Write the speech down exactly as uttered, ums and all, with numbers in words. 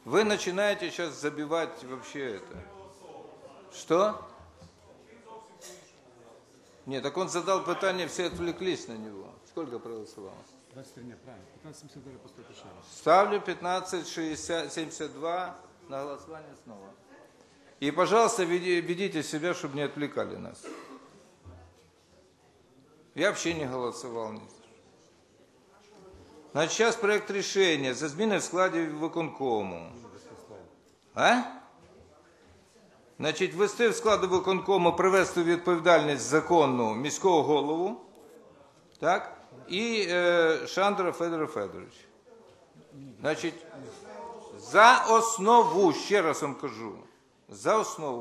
Вы начинаете сейчас забивать вообще это. Что? Нет, так он задал питание, все отвлеклись на него. Сколько проголосовало? двадцать три, нет, правильно. пятнадцать семьдесят два пустое решение. Ставлю пятнадцать семьдесят два на голосование снова. И, пожалуйста, веди, ведите себя, чтобы не отвлекали нас. Я вообще не голосовал. Значит, сейчас проект решения за зміни в складі виконкому. А? Значить, ввести в склад виконкому, привести у відповідальність законну міського голову, так, і е, Шандра Федора Федоровича. Значить, за основу, ще раз вам кажу, за основу.